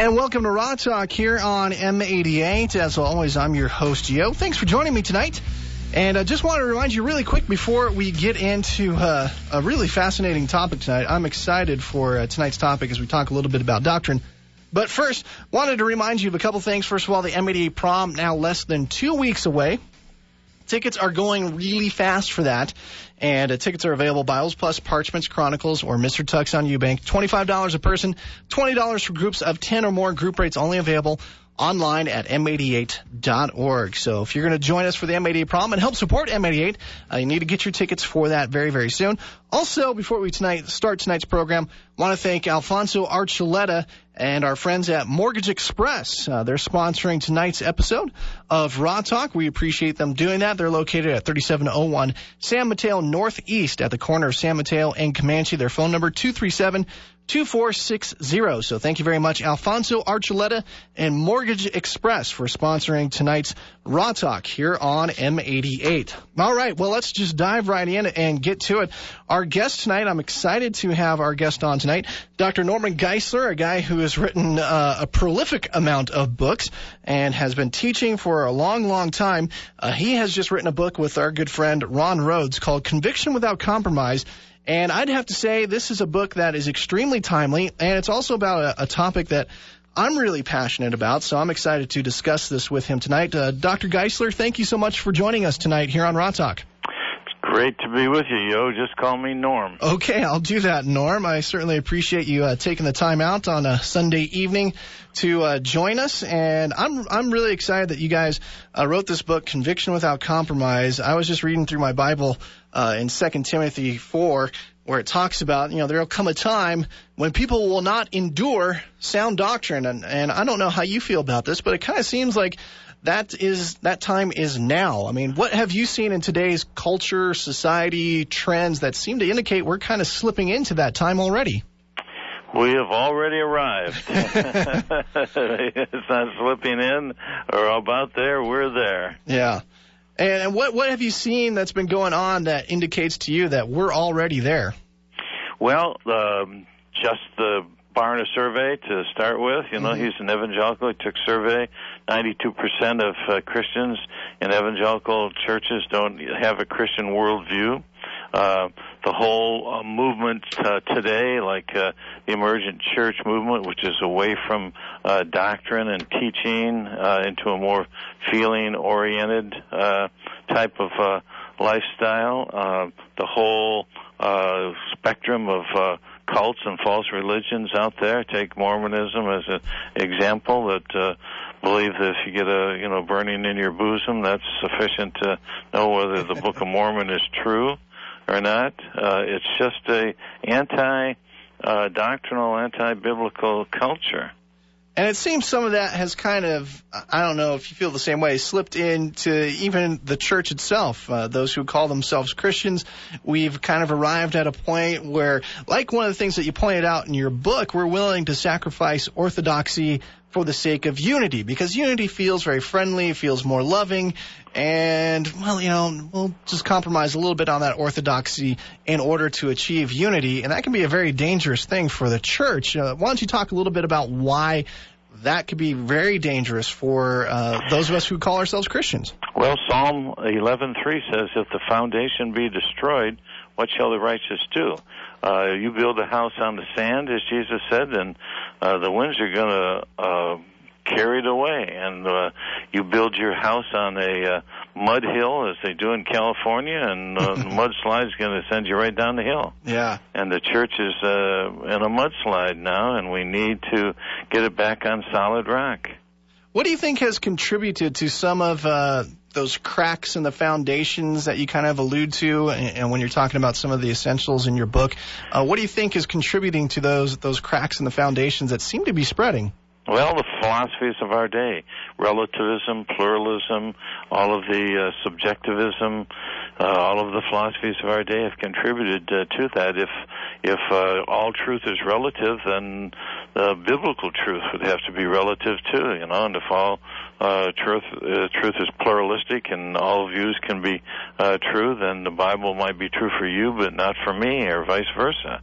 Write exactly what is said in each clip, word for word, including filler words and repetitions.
And welcome to Raw Talk here on M eighty-eight. As always, I'm your host, Yo. Thanks for joining me tonight. And I just want to remind you really quick before we get into uh, a really fascinating topic tonight. I'm excited for uh, tonight's topic as we talk a little bit about doctrine. But first, wanted to remind you of a couple things. First of all, the M eighty-eight prom now less than two weeks away. Tickets are going really fast for that. And uh, tickets are available Bibles Plus, Parchments, Chronicles, or Mister Tux on Eubank. twenty-five dollars a person, twenty dollars for groups of ten or more. Group rates only available online at m eighty-eight dot org. So if you're going to join us for the M eighty-eight prom and help support M eighty-eight, uh, you need to get your tickets for that very, very soon. Also, before we tonight start tonight's program, I want to thank Alfonso Archuleta and our friends at Mortgage Express. Uh, they're sponsoring tonight's episode of Raw Talk. We appreciate them doing that. They're located at thirty-seven oh one San Mateo Northeast at the corner of San Mateo and Comanche. Their phone number, two three seven, two four six zero. So thank you very much, Alfonso Archuleta and Mortgage Express, for sponsoring tonight's Raw Talk here on M eighty-eight. All right, well, let's just dive right in and get to it. Our guest tonight, I'm excited to have our guest on tonight, Doctor Norman Geisler, a guy who has written uh, a prolific amount of books and has been teaching for a long, long time. Uh, he has just written a book with our good friend Ron Rhodes called Conviction Without Compromise. And I'd have to say this is a book that is extremely timely, and it's also about a, a topic that I'm really passionate about, so I'm excited to discuss this with him tonight. Uh, Doctor Geisler, thank you so much for joining us tonight here on Raw Talk. Great to be with you, Yo. Just call me Norm. Okay, I'll do that, Norm. I certainly appreciate you uh, taking the time out on a Sunday evening to uh, join us, and I'm I'm really excited that you guys uh, wrote this book, Conviction Without Compromise. I was just reading through my Bible uh, in Second Timothy four, where it talks about, you know, there will come a time when people will not endure sound doctrine, and, and I don't know how you feel about this, but it kind of seems like that is that time is now. I mean, what have you seen in today's culture, society, trends that seem to indicate we're kind of slipping into that time already? We have already arrived. It's not slipping in or about there. We're there. Yeah. And what what have you seen that's been going on that indicates to you that we're already there? Well, um, just the Barna survey to start with. You know, mm-hmm. He's an evangelical. He took survey. ninety-two percent of uh, Christians in evangelical churches don't have a Christian worldview. Uh, the whole uh, movement uh, today, like uh, the emergent church movement, which is away from uh, doctrine and teaching uh, into a more feeling-oriented uh, type of uh, lifestyle. Uh, the whole uh, spectrum of uh, cults and false religions out there. Take Mormonism as an example that uh, believe that if you get a you know burning in your bosom, that's sufficient to know whether the Book of Mormon is true or not. Uh, it's just a anti-doctrinal, uh, anti-biblical culture. And it seems some of that has kind of, I don't know if you feel the same way, slipped into even the church itself. Uh, those who call themselves Christians, we've kind of arrived at a point where, like one of the things that you pointed out in your book, we're willing to sacrifice orthodoxy for the sake of unity, because unity feels very friendly, feels more loving, and, well, you know, we'll just compromise a little bit on that orthodoxy in order to achieve unity, and that can be a very dangerous thing for the church. Uh, why don't you talk a little bit about why that could be very dangerous for uh, those of us who call ourselves Christians? Well, Psalm eleven three says, if the foundation be destroyed, what shall the righteous do? Uh, you build a house on the sand, as Jesus said, and uh, the winds are going to uh, carry it away. And uh, you build your house on a uh, mud hill, as they do in California, and uh, the mudslide is going to send you right down the hill. Yeah. And the church is uh, in a mudslide now, and we need to get it back on solid rock. What do you think has contributed to some of uh, those cracks in the foundations that you kind of allude to, and, and when you're talking about some of the essentials in your book, uh, what do you think is contributing to those those cracks in the foundations that seem to be spreading? Well, the philosophies of our day, relativism, pluralism, all of the uh, subjectivism, uh, all of the philosophies of our day have contributed uh, to that. If if uh, all truth is relative, then uh, biblical truth would have to be relative too, you know, and if all uh, truth uh, truth is pluralistic and all views can be uh, true, then the Bible might be true for you but not for me, or vice versa.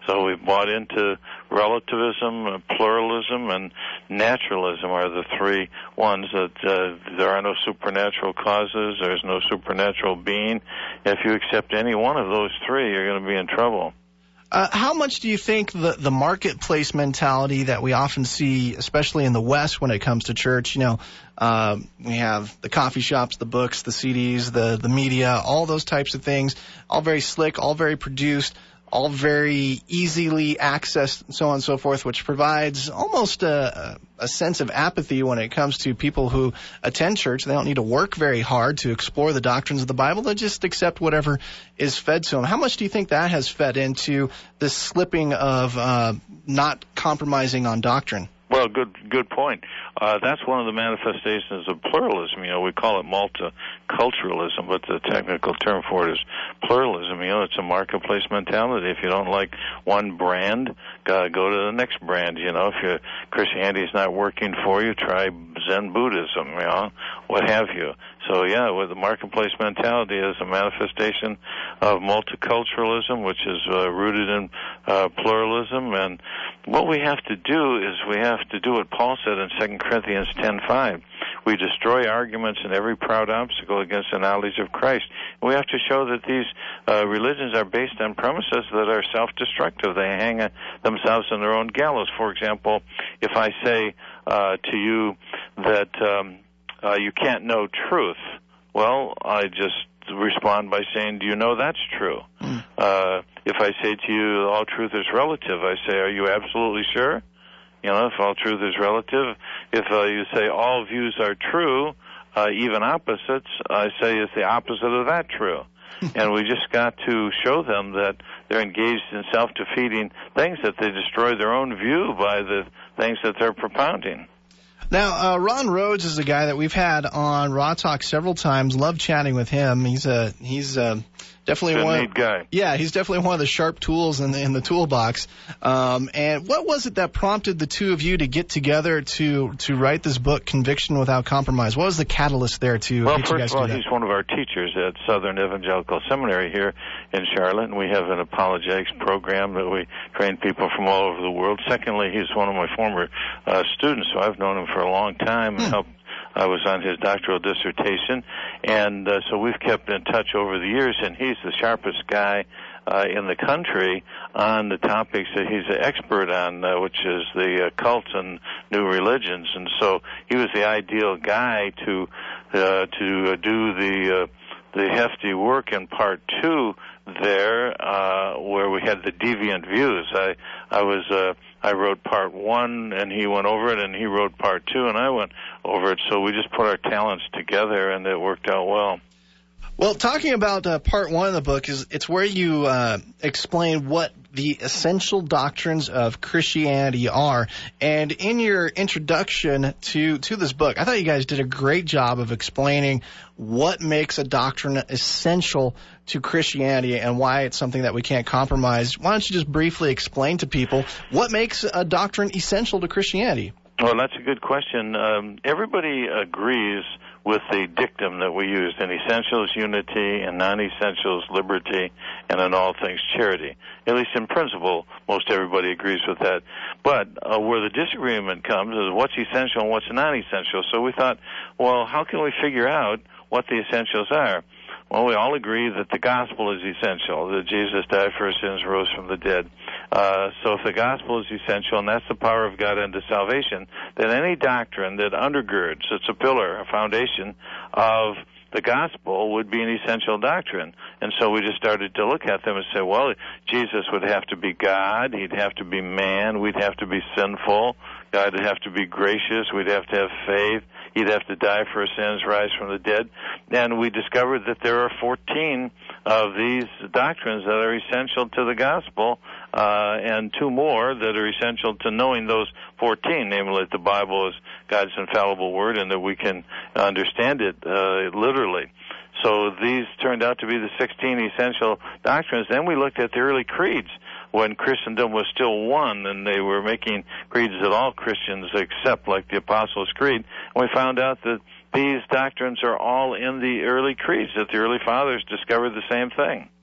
So we bought into relativism, uh, pluralism, and naturalism are the three ones that uh, there are no supernatural causes, there's no supernatural being. If you accept any one of those three, you're going to be in trouble. Uh, how much do you think the, the marketplace mentality that we often see, especially in the West when it comes to church, you know, uh, we have the coffee shops, the books, the C Ds, the, the media, all those types of things, all very slick, all very produced, all very easily accessed, and so on and so forth, which provides almost a, a sense of apathy when it comes to people who attend church. They don't need to work very hard to explore the doctrines of the Bible. They just accept whatever is fed to them. How much do you think that has fed into this slipping of uh, not compromising on doctrine? Well, good good point. Uh, that's one of the manifestations of pluralism. You know, we call it multiculturalism, but the technical term for it is pluralism. You know, it's a marketplace mentality. If you don't like one brand, uh, go to the next brand. You know, if your Christianity is not working for you, try Zen Buddhism, you know, what have you. So, yeah, with the marketplace mentality is a manifestation of multiculturalism, which is uh, rooted in uh, pluralism. And what we have to do is we have to do what Paul said in Second Corinthians ten five. We destroy arguments and every proud obstacle against the knowledge of Christ. We have to show that these uh, religions are based on premises that are self-destructive. They hang uh, themselves on their own gallows. For example, if I say uh, to you that um, uh, you can't know truth, well, I just respond by saying, do you know that's true? Mm. Uh, if I say to you, all truth is relative, I say, are you absolutely sure? You know, if all truth is relative. If uh, you say all views are true, uh, even opposites, I say, is the opposite of that true? And we just got to show them that they're engaged in self-defeating things, that they destroy their own view by the things that they're propounding. Now, uh, Ron Rhodes is a guy that we've had on Raw Talk several times. Love chatting with him. He's a he's a definitely Good one. Neat guy. Yeah, he's definitely one of the sharp tools in the in the toolbox. Um, and what was it that prompted the two of you to get together to to write this book, Conviction Without Compromise? What was the catalyst there to well, get you guys to do that? Well, first of all, that? he's one of our teachers at Southern Evangelical Seminary here in Charlotte, and we have an apologetics program that we train people from all over the world. Secondly, he's one of my former uh, students, so I've known him for a long time and hmm. helped. I was on his doctoral dissertation, and uh, so we've kept in touch over the years, and he's the sharpest guy uh, in the country on the topics that he's an expert on, uh, which is the uh, cults and new religions. And so he was the ideal guy to uh, to uh, do the uh, the hefty work in part two there, uh, where we had the deviant views. I I was uh, I wrote part one, and he went over it, and he wrote part two, and I went over it. So we just put our talents together, and it worked out well. Well, talking about uh, part one of the book, is it's where you uh, explain what the essential doctrines of Christianity are. And in your introduction to, to this book, I thought you guys did a great job of explaining what makes a doctrine essential to Christianity and why it's something that we can't compromise. Why don't you just briefly explain to people what makes a doctrine essential to Christianity? Well, that's a good question. Um, everybody agrees with the dictum that we use: in essentials, unity; in non-essentials, liberty; and in all things, charity. At least in principle, most everybody agrees with that. But uh, where the disagreement comes is what's essential and what's non-essential. So we thought, well, how can we figure out what the essentials are? Well, we all agree that the gospel is essential, that Jesus died for our sins, rose from the dead. Uh, so if the gospel is essential, and that's the power of God unto salvation, then any doctrine that undergirds, it's a pillar, a foundation of the gospel, would be an essential doctrine. And so we just started to look at them and say, well, Jesus would have to be God, he'd have to be man, we'd have to be sinful, God would have to be gracious, we'd have to have faith, he'd have to die for our sins, rise from the dead. And we discovered that there are fourteen of these doctrines that are essential to the gospel, uh, and two more that are essential to knowing those fourteen, namely that the Bible is God's infallible word and that we can understand it uh, literally. So these turned out to be the sixteen essential doctrines. Then we looked at the early creeds when Christendom was still one, and they were making creeds that all Christians accept, like the Apostles' Creed. And we found out that these doctrines are all in the early creeds, that the early fathers discovered the same thing.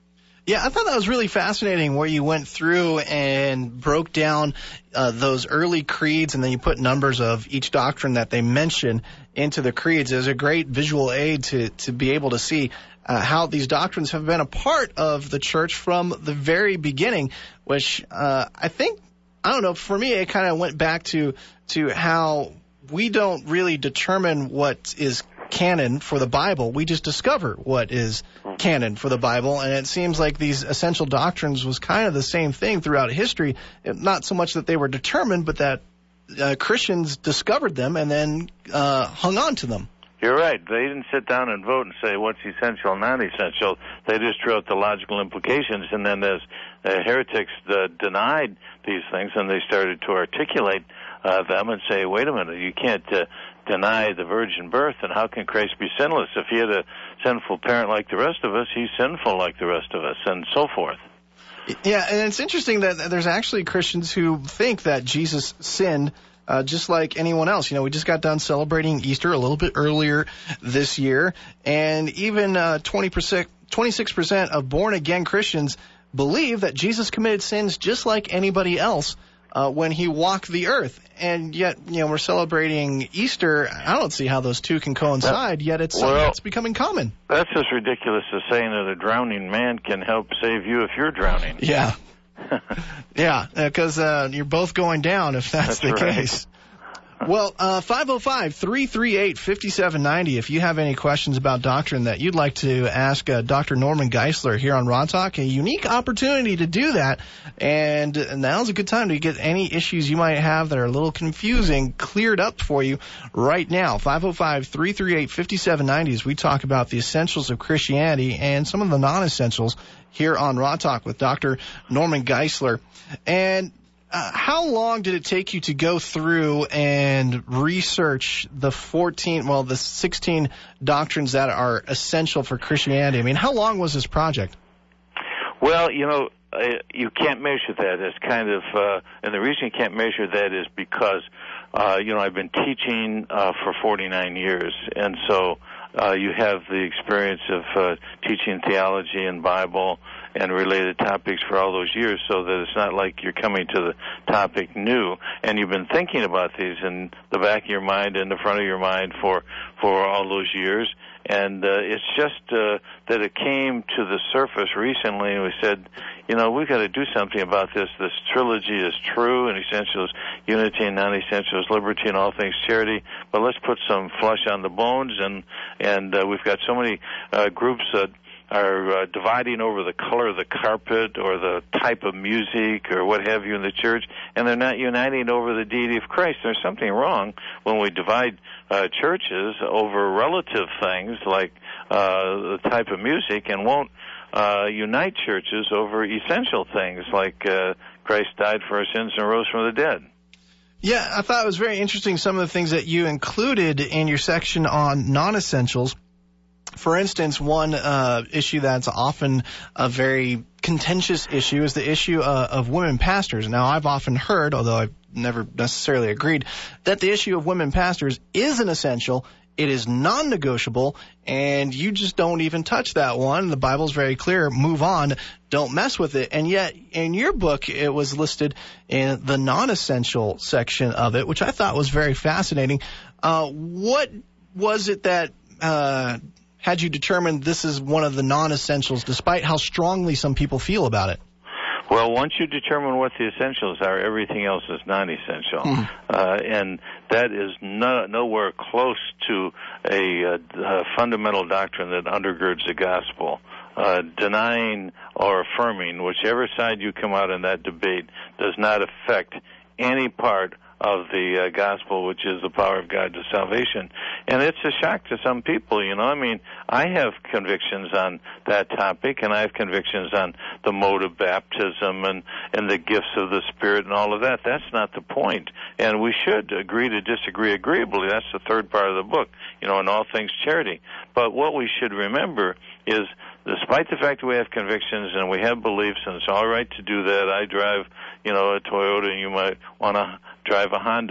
Yeah, I thought that was really fascinating where you went through and broke down uh, those early creeds, and then you put numbers of each doctrine that they mention into the creeds. It was a great visual aid to, to be able to see uh, how these doctrines have been a part of the church from the very beginning, which uh, I think, I don't know, for me it kind of went back to, to how we don't really determine what is canon for the Bible. We just discover what is canon for the Bible, and it seems like these essential doctrines was kind of the same thing throughout history. Not so much that they were determined, but that uh, Christians discovered them and then uh, hung on to them. You're right. They didn't sit down and vote and say what's essential and non-essential. They just drew out the logical implications, and then as uh, heretics uh, denied these things, and they started to articulate uh, them and say, wait a minute, you can't uh, deny the virgin birth, and how can Christ be sinless? If he had a sinful parent like the rest of us, he's sinful like the rest of us, and so forth. Yeah, and it's interesting that there's actually Christians who think that Jesus sinned uh, just like anyone else. You know, we just got done celebrating Easter a little bit earlier this year, and even uh, twenty percent, twenty-six percent of born-again Christians believe that Jesus committed sins just like anybody else Uh, when he walked the earth. And yet, you know, we're celebrating Easter. I don't see how those two can coincide, yet it's something well, that's becoming common. That's as ridiculous as saying that a drowning man can help save you if you're drowning. Yeah. yeah, because uh, you're both going down if that's, that's the right. case. Well, uh, five oh five, three three eight, five seven nine zero. If you have any questions about doctrine that you'd like to ask uh, Doctor Norman Geisler here on Raw Talk, a unique opportunity to do that. And now's a good time to get any issues you might have that are a little confusing cleared up for you right now. five oh five, three three eight, five seven nine zero as we talk about the essentials of Christianity and some of the non-essentials here on Raw Talk with Doctor Norman Geisler. And Uh, how long did it take you to go through and research the fourteen, well, the sixteen doctrines that are essential for Christianity? I mean, how long was this project? Well, you know, uh, you can't measure that. It's kind of, uh, and the reason you can't measure that is because, uh, you know, I've been teaching uh, for forty-nine years, and so uh, you have the experience of uh, teaching theology and Bible and related topics for all those years, so that it's not like you're coming to the topic new, and you've been thinking about these in the back of your mind and the front of your mind for for all those years. And uh, it's just uh, that it came to the surface recently, and we said, you know, we've got to do something about this. This trilogy is true, and essentials, unity, and non-essentials, liberty, and all things charity. But let's put some flesh on the bones, and and uh, we've got so many uh, groups that are uh, dividing over the color of the carpet or the type of music or what have you in the church, and they're not uniting over the deity of Christ. There's something wrong when we divide uh, churches over relative things like uh, the type of music, and won't uh, unite churches over essential things like uh, Christ died for our sins and rose from the dead. Yeah, I thought it was very interesting some of the things that you included in your section on non-essentials. For instance, one uh, issue that's often a very contentious issue is the issue uh, of women pastors. Now, I've often heard, although I've never necessarily agreed, that the issue of women pastors is an essential. It is non-negotiable, and you just don't even touch that one. The Bible's very clear. Move on. Don't mess with it. And yet, in your book, it was listed in the non-essential section of it, which I thought was very fascinating. Uh, what was it that uh, had you determined this is one of the non-essentials, despite how strongly some people feel about it? Well, once you determine what the essentials are, everything else is non-essential. Mm. Uh, and that is no, nowhere close to a, a, a fundamental doctrine that undergirds the gospel. Uh, denying or affirming, whichever side you come out in that debate, does not affect any part of the uh, gospel, which is the power of God to salvation. And it's a shock to some people, you know. I mean, I have convictions on that topic, and I have convictions on the mode of baptism and, and the gifts of the Spirit and all of that. That's not the point. And we should agree to disagree agreeably. That's the third part of the book, you know, in all things charity. But what we should remember is, despite the fact that we have convictions and we have beliefs, and it's all right to do that. I drive, you know, a Toyota, and you might want to drive a Honda.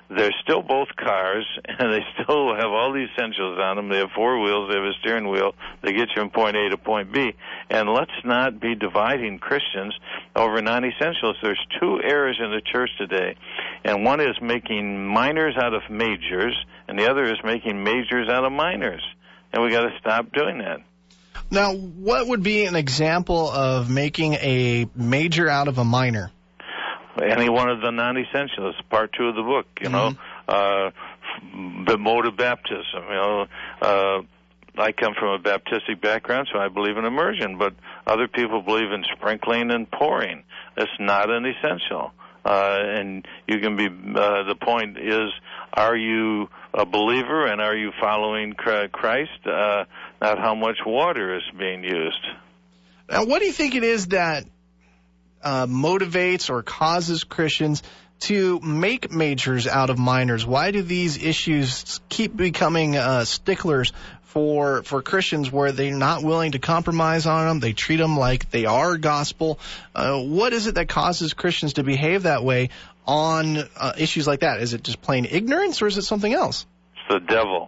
they're still both cars, and they still have all the essentials on them. They have four wheels, they have a steering wheel, they get you from point A to point B. And let's not be dividing Christians over non-essentials. There's two errors in the church today, and one is making minors out of majors, and the other is making majors out of minors. And we got to stop doing that. Now, what would be an example of making a major out of a minor? Any one of the non-essentials, part two of the book, you mm-hmm. know, uh, the mode of baptism, you know, uh, I come from a Baptistic background, so I believe in immersion, but other people believe in sprinkling and pouring. It's not an essential. Uh, and you can be, uh, the point is, are you a believer and are you following Christ? Uh, not how much water is being used. Now, what do you think it is that uh, motivates or causes Christians to make majors out of minors? Why do these issues keep becoming uh, sticklers for for Christians where they're not willing to compromise on them? They treat them like they are gospel. Uh, what is it that causes Christians to behave that way on uh, issues like that? Is it just plain ignorance, or is it something else? It's the devil.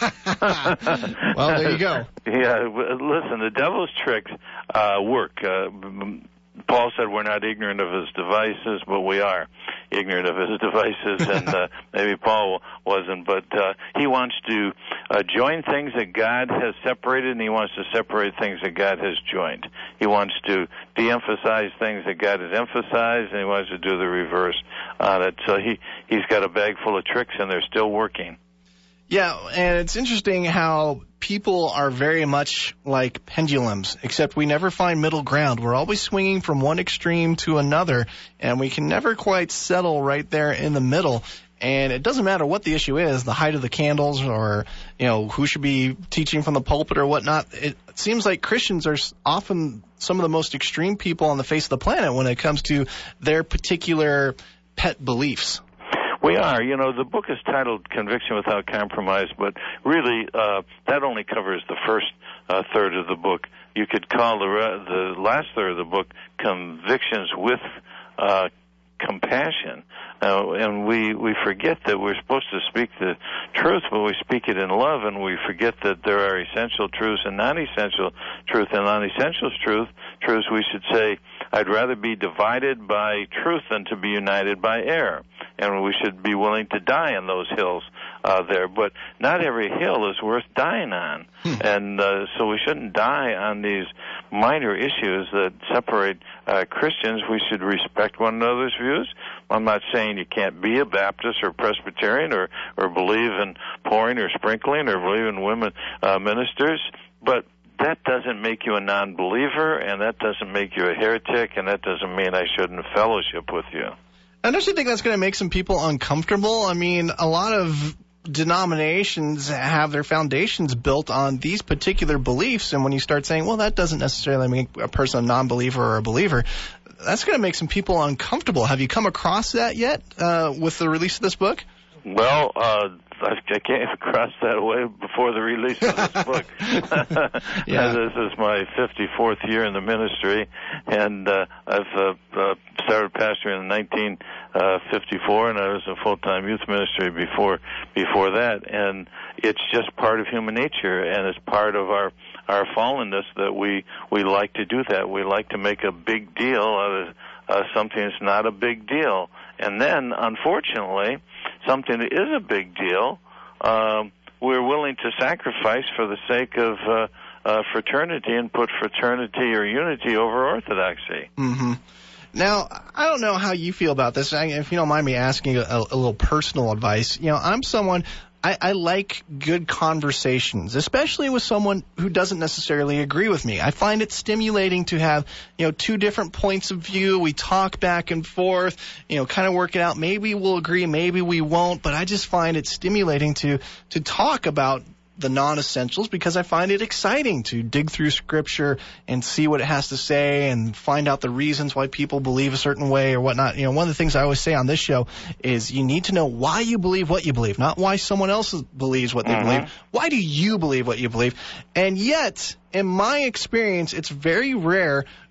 Well, there you go. Yeah, listen, the devil's tricks uh, work. Uh, Paul said we're not ignorant of his devices, but we are ignorant of his devices, and uh, maybe Paul wasn't, but uh, he wants to uh, join things that God has separated, and he wants to separate things that God has joined. He wants to de-emphasize things that God has emphasized, and he wants to do the reverse on it. So he, he's got a bag full of tricks, and they're still working. Yeah, and it's interesting how people are very much like pendulums, except we never find middle ground. We're always swinging from one extreme to another, and we can never quite settle right there in the middle. And it doesn't matter what the issue is, the height of the candles, or, you know, who should be teaching from the pulpit or whatnot. It seems like Christians are often some of the most extreme people on the face of the planet when it comes to their particular pet beliefs. We are. You know, the book is titled Conviction Without Compromise, but really uh, that only covers the first uh, third of the book. You could call the re- the last third of the book Convictions with uh, Compassion. Uh, and we, we forget that we're supposed to speak the truth, but we speak it in love, and we forget that there are essential truths and non-essential truth. And non-essential truth, truths we should say, I'd rather be divided by truth than to be united by error. And we should be willing to die on those hills uh, there. But not every hill is worth dying on. Hmm. And uh, so we shouldn't die on these minor issues that separate uh, Christians. We should respect one another's views. I'm not saying you can't be a Baptist or Presbyterian or, or believe in pouring or sprinkling or believe in women uh, ministers, but that doesn't make you a non-believer, and that doesn't make you a heretic, and that doesn't mean I shouldn't fellowship with you. And don't you think that's going to make some people uncomfortable? I mean, a lot of denominations have their foundations built on these particular beliefs, and when you start saying, well, that doesn't necessarily make a person a non-believer or a believer, that's going to make some people uncomfortable. Have you come across that yet uh, with the release of this book? Well, uh, I came across that way before the release of this book. Yeah. This is my fifty-fourth year in the ministry, and uh, I've uh, uh, started pastoring in nineteen fifty-four, and I was in full-time youth ministry before before that. And it's just part of human nature, and it's part of our our fallenness that we we like to do that. We like to make a big deal out of uh, something that's not a big deal, and then, unfortunately, something that is a big deal, um, we're willing to sacrifice for the sake of uh, uh, fraternity and put fraternity or unity over orthodoxy. Mm-hmm. Now, I don't know how you feel about this. I, if you don't mind me asking a, a little personal advice, you know, I'm someone, I, I like good conversations, especially with someone who doesn't necessarily agree with me. I find it stimulating to have, you know, two different points of view. We talk back and forth, you know, kind of work it out. Maybe we'll agree, maybe we won't, but I just find it stimulating to, to talk about the non-essentials because I find it exciting to dig through Scripture and see what it has to say and find out the reasons why people believe a certain way or whatnot. You know, one of the things I always say on this show is you need to know why you believe what you believe, not why someone else believes what they mm-hmm. believe. Why do you believe what you believe? And yet, in my experience, it's very rare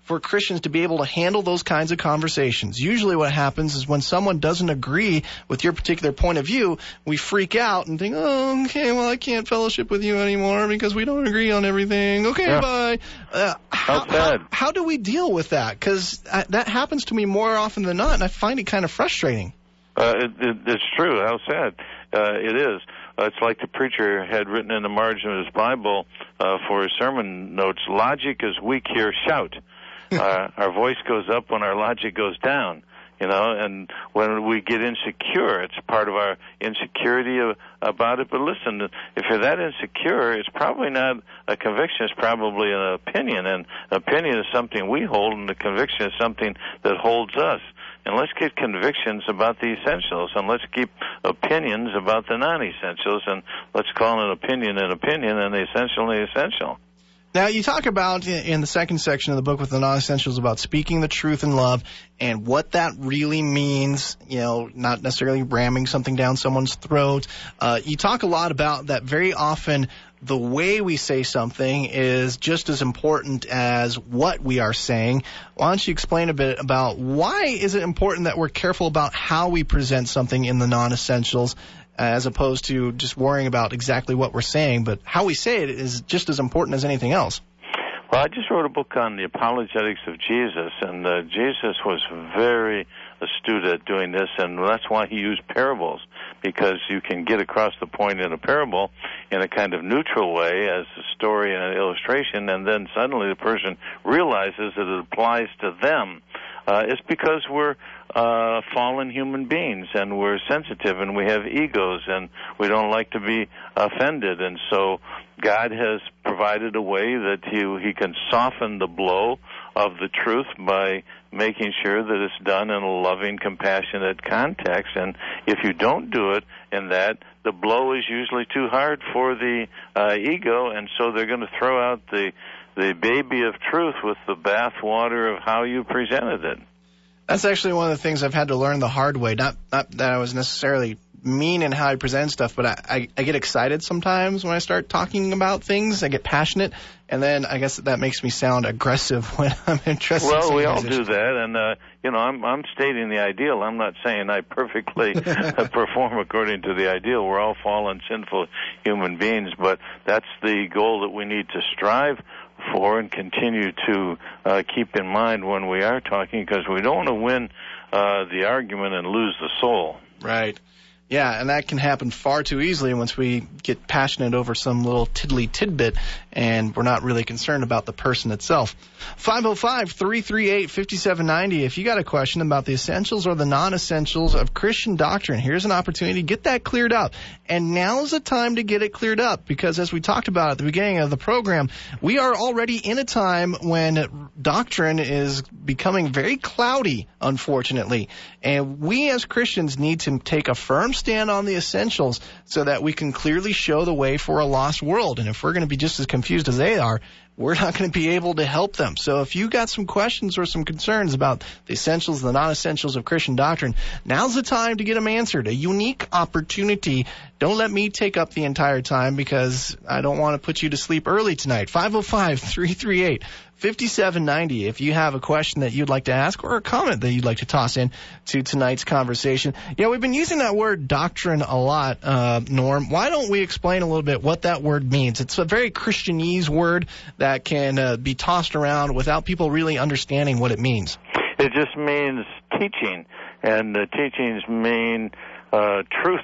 for Christians to be able to handle those kinds of conversations? Usually what happens is when someone doesn't agree with your particular point of view, we freak out and think, oh, okay, well, I can't fellowship with you anymore because we don't agree on everything. Okay, yeah. Bye. Uh, how, how, how do we deal with that? Because that happens to me more often than not, and I find it kind of frustrating. Uh, it, it, it's true. How sad uh, it is. Uh, it's like the preacher had written in the margin of his Bible uh, for his sermon notes, logic is weak here, shout. uh, our voice goes up when our logic goes down, you know, and when we get insecure, it's part of our insecurity of, about it. But listen, if you're that insecure, it's probably not a conviction, it's probably an opinion, and opinion is something we hold, and the conviction is something that holds us. And let's get convictions about the essentials, and let's keep opinions about the non-essentials, and let's call an opinion an opinion and the essential the essential. Now, you talk about in the second section of the book with the non-essentials about speaking the truth in love and what that really means, you know, not necessarily ramming something down someone's throat. Uh, you talk a lot about that very often the way we say something is just as important as what we are saying. Why don't you explain a bit about why is it important that we're careful about how we present something in the non-essentials as opposed to just worrying about exactly what we're saying, but how we say it is just as important as anything else. Well, I just wrote a book on the apologetics of Jesus, and uh, Jesus was very astute at doing this, and that's why he used parables, because you can get across the point in a parable in a kind of neutral way as a story and an illustration, and then suddenly the person realizes that it applies to them. Uh, it's because we're uh, fallen human beings, and we're sensitive, and we have egos, and we don't like to be offended. And so God has provided a way that he, he can soften the blow of the truth by making sure that it's done in a loving, compassionate context. And if you don't do it in that, the blow is usually too hard for the uh, ego, and so they're going to throw out the the baby of truth with the bathwater of how you presented it. That's actually one of the things I've had to learn the hard way. Not not that I was necessarily mean in how I present stuff, but I, I, I get excited sometimes when I start talking about things. I get passionate, and then I guess that makes me sound aggressive when I'm interested. Well, in we all do that, and uh, you know, I'm I'm stating the ideal. I'm not saying I perfectly perform according to the ideal. We're all fallen, sinful human beings, but that's the goal that we need to strive for and continue to uh, keep in mind when we are talking, because we don't want to win uh, the argument and lose the soul. Right. Yeah, and that can happen far too easily once we get passionate over some little tiddly tidbit and we're not really concerned about the person itself. five oh five, three three eight, five seven nine oh. If you got a question about the essentials or the non-essentials of Christian doctrine, here's an opportunity to get that cleared up. And now's the time to get it cleared up, because as we talked about at the beginning of the program, we are already in a time when doctrine is becoming very cloudy, unfortunately. And we as Christians need to take a firm stand on the essentials so that we can clearly show the way for a lost world. And if we're going to be just as confused as they are, we're not going to be able to help them. So if you got some questions or some concerns about the essentials and the non-essentials of Christian doctrine, now's the time to get them answered. A unique opportunity. Don't let me take up the entire time, because I don't want to put you to sleep early tonight. five oh five, three three eight, five seven nine oh. If you have a question that you'd like to ask or a comment that you'd like to toss in to tonight's conversation. Yeah, we've been using that word doctrine a lot, uh, Norm. Why don't we explain a little bit what that word means? It's a very Christianese word that can uh, be tossed around without people really understanding what it means. It just means teaching, and the teachings mean uh, truth.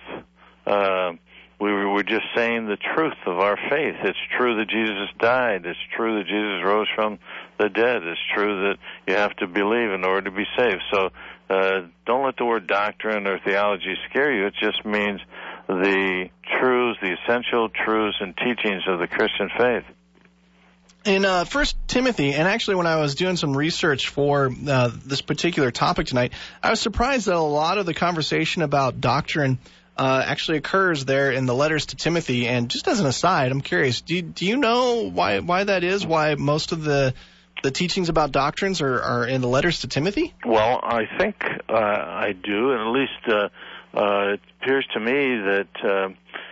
Uh, we were just saying the truth of our faith. It's true that Jesus died. It's true that Jesus rose from the dead. It's true that you have to believe in order to be saved. So uh, don't let the word doctrine or theology scare you. It just means the truths, the essential truths and teachings of the Christian faith. In uh, First Timothy, and actually when I was doing some research for uh, this particular topic tonight, I was surprised that a lot of the conversation about doctrine uh, actually occurs there in the letters to Timothy. And just as an aside, I'm curious, do you, do you know why why that is, why most of the the teachings about doctrines are, are in the letters to Timothy? Well, I think uh, I do, and at least uh, uh, it appears to me that uh,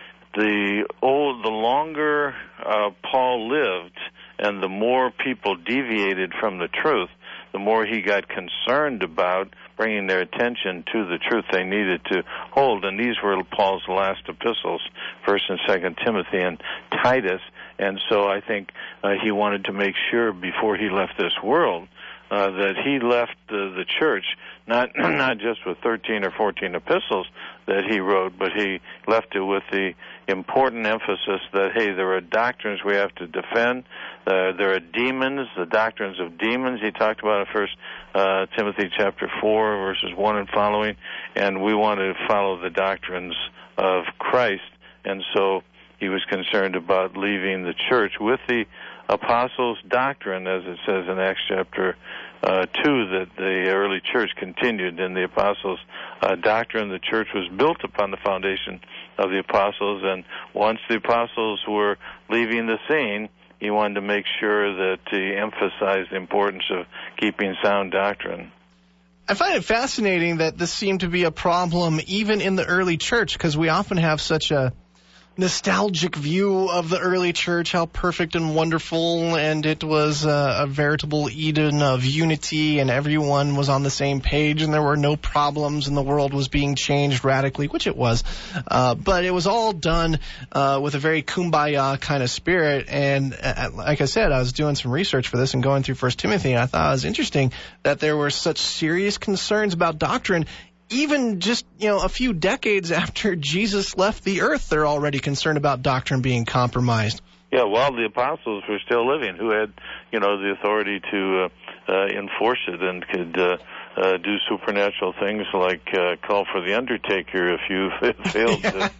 the old, the longer uh, Paul lived, and the more people deviated from the truth, the more he got concerned about bringing their attention to the truth they needed to hold. And these were Paul's last epistles, First and Second Timothy and Titus. And so I think uh, he wanted to make sure before he left this world uh, that he left uh, the church not not just with thirteen or fourteen epistles that he wrote, but he left it with the important emphasis that, hey, there are doctrines we have to defend. Uh, there are demons, the doctrines of demons. He talked about in First uh, Timothy chapter four, verses one and following, and we want to follow the doctrines of Christ. And so he was concerned about leaving the church with the apostles' doctrine, as it says in Acts chapter uh, two, that the early church continued in the apostles' uh, doctrine. The church was built upon the foundation of the apostles, and once the apostles were leaving the scene, he wanted to make sure that he emphasized the importance of keeping sound doctrine. I find it fascinating that this seemed to be a problem even in the early church, because we often have such a nostalgic view of the early church, how perfect and wonderful, and it was uh, a veritable Eden of unity, and everyone was on the same page, and there were no problems, and the world was being changed radically, which it was. Uh, but it was all done uh, with a very kumbaya kind of spirit, and uh, like I said, I was doing some research for this and going through First Timothy, and I thought it was interesting that there were such serious concerns about doctrine. Even just, you know, a few decades after Jesus left the earth, they're already concerned about doctrine being compromised. Yeah, while the apostles were still living, who had, you know, the authority to uh, uh, enforce it and could uh, uh, do supernatural things like uh, call for the undertaker if you failed to.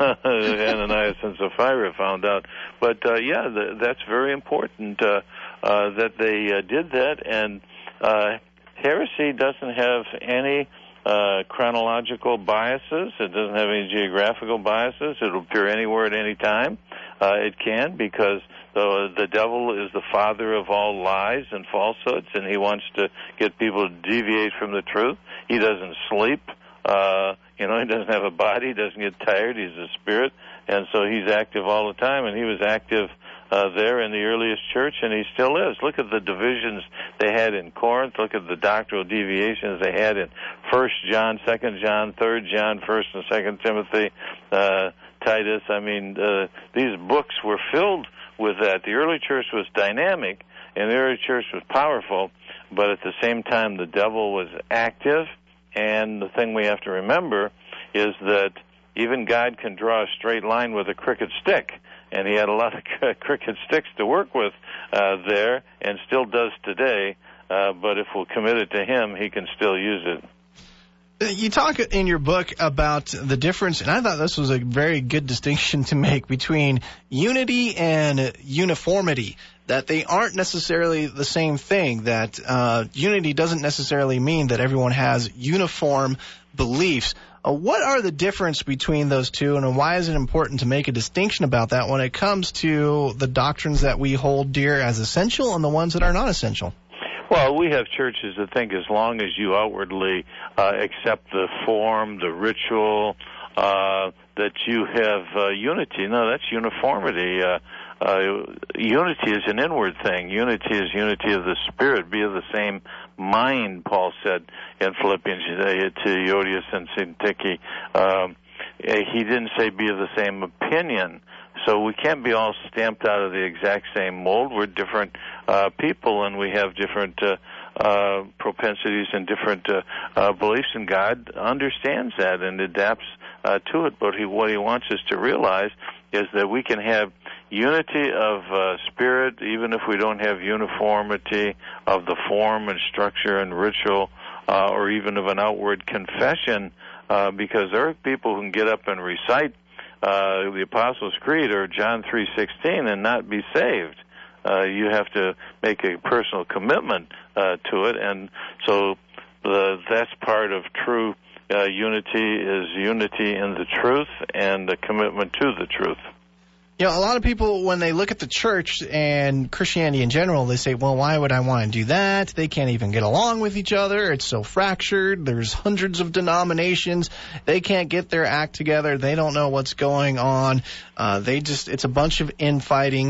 Ananias and Sapphira found out. But, uh, yeah, the, that's very important uh, uh, that they uh, did that. And uh, heresy doesn't have any Uh, chronological biases. It doesn't have any geographical biases. It'll appear anywhere at any time. Uh, it can, because the, the devil is the father of all lies and falsehoods, and he wants to get people to deviate from the truth. He doesn't sleep. Uh, you know, he doesn't have a body. He doesn't get tired. He's a spirit, and so he's active all the time, and he was active Uh, there in the earliest church, and he still is. Look at the divisions they had in Corinth. Look at the doctrinal deviations they had in First John, Second John, Third John, First and Second Timothy, uh, Titus. I mean, uh, these books were filled with that. The early church was dynamic, and the early church was powerful, but at the same time, the devil was active. And the thing we have to remember is that even God can draw a straight line with a crooked stick. And he had a lot of crooked sticks to work with uh, there, and still does today. Uh, but if we'll commit it to him, he can still use it. You talk in your book about the difference, and I thought this was a very good distinction to make between unity and uniformity, that they aren't necessarily the same thing, that uh, unity doesn't necessarily mean that everyone has uniform beliefs. Uh, what are the difference between those two, and why is it important to make a distinction about that when it comes to the doctrines that we hold dear as essential and the ones that are not essential? Well, we have churches that think as long as you outwardly uh, accept the form, the ritual, uh, that you have uh, unity. No, that's uniformity. Uh, uh, unity is an inward thing. Unity is unity of the Spirit. Be of the same mind, Paul said in Philippians to Euodias and Syntyche. Um, he didn't say be of the same opinion. So we can't be all stamped out of the exact same mold. We're different uh, people, and we have different uh, uh, propensities and different uh, uh, beliefs, and God understands that and adapts uh, to it. But he, what he wants us to realize is that we can have unity of uh, spirit even if we don't have uniformity of the form and structure and ritual uh, or even of an outward confession, uh, because there are people who can get up and recite Uh, the Apostles' Creed or John three sixteen and not be saved. Uh, you have to make a personal commitment uh, to it, and so the, that's part of true uh, unity is unity in the truth and the commitment to the truth. You know, a lot of people, when they look at the church and Christianity in general, they say, well, why would I want to do that? They can't even get along with each other. It's so fractured. There's hundreds of denominations. They can't get their act together. They don't know what's going on. Uh, they just, it's a bunch of infighting.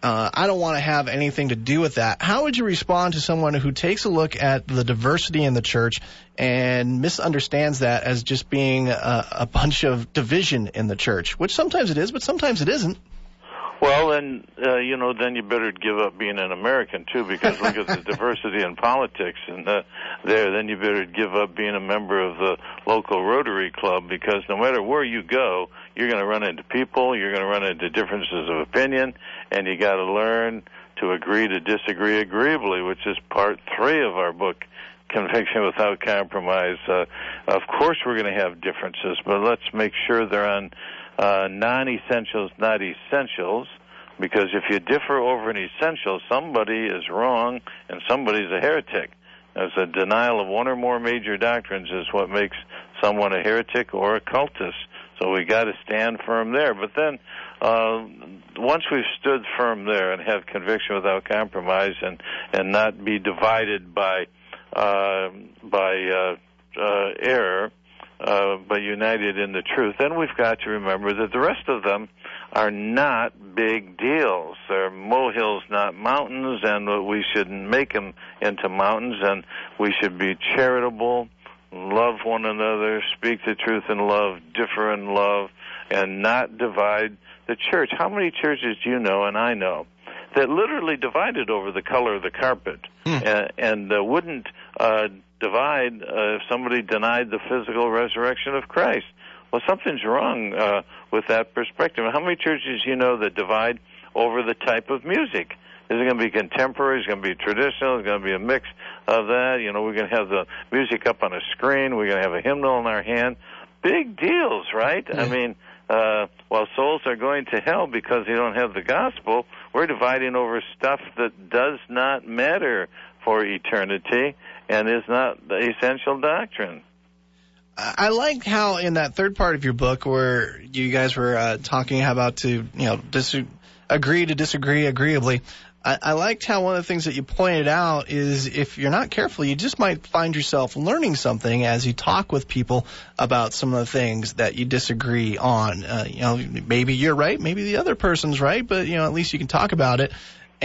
uh, I don't want to have anything to do with that. How would you respond to someone who takes a look at the diversity in the church and misunderstands that as just being a, a bunch of division in the church, which sometimes it is, but sometimes it isn't? Well, then, uh, you know, then you better give up being an American, too, because look at the diversity in politics and uh, there. Then you better give up being a member of the local Rotary Club, because no matter where you go, you're going to run into people, you're going to run into differences of opinion, and you got to learn to agree to disagree agreeably, which is part three of our book, Conviction Without Compromise. Uh, of course we're going to have differences, but let's make sure they're on Uh, non-essentials, not essentials, because if you differ over an essential, somebody is wrong and somebody's a heretic. As a denial of one or more major doctrines is what makes someone a heretic or a cultist. So we got to stand firm there. But then, uh, once we've stood firm there and have conviction without compromise, and and not be divided by uh, by uh, uh, error, Uh, but united in the truth, then we've got to remember that the rest of them are not big deals. They're molehills, not mountains, and we shouldn't make them into mountains, and we should be charitable, love one another, speak the truth in love, differ in love, and not divide the church. How many churches do you know, and I know, that literally divided over the color of the carpet hmm. and, and uh, wouldn't uh, divide uh, if somebody denied the physical resurrection of Christ? Well, something's wrong uh, with that perspective. How many churches do you know that divide over the type of music? Is it going to be contemporary? Is it going to be traditional? Is it going to be a mix of that? You know, we're going to have the music up on a screen. We're going to have a hymnal in our hand. Big deals, right? Yeah. I mean, uh, while souls are going to hell because they don't have the gospel, we're dividing over stuff that does not matter for eternity and is not the essential doctrine. I like how in that third part of your book where you guys were uh, talking about to, you know, dis- agree to disagree agreeably, I, I liked how one of the things that you pointed out is if you're not careful, you just might find yourself learning something as you talk with people about some of the things that you disagree on. Uh, you know, maybe you're right, maybe the other person's right, but, you know, at least you can talk about it.